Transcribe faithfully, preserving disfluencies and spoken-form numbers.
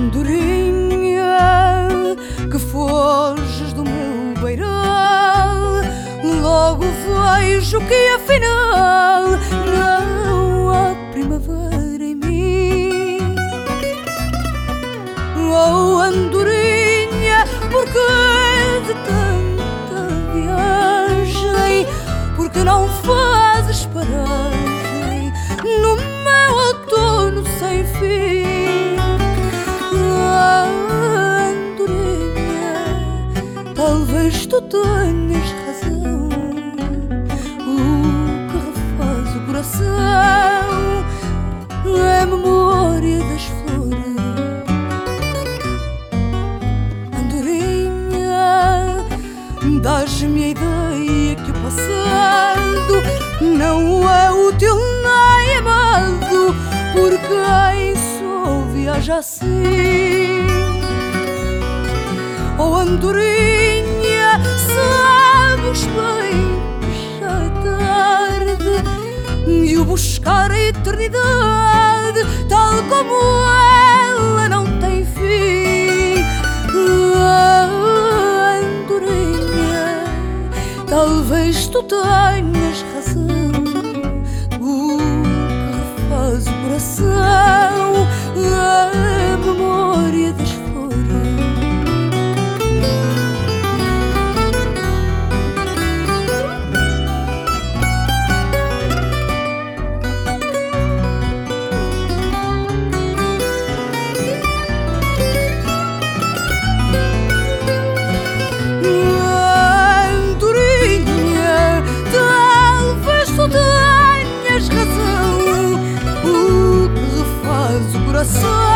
Andorinha, que foges do meu beiral, logo vejo que afinal não há primavera em mim. Oh, andorinha, porque de tanta viagem, porque não fazes paragem no meu outono sem fim? Talvez tu tenhas razão, o que refaz o coração é a memória das flores. Andorinha, dás-me a ideia que o passado não é útil nem amado, por quem só viaja assim. Oh, andorinha, sabes bem que já é tarde e o buscar a eternidade, tal como ela, não tem fim. Ah, andorinha, talvez tu tenhas razão, o que refaz o coração é a memória das flores. Coração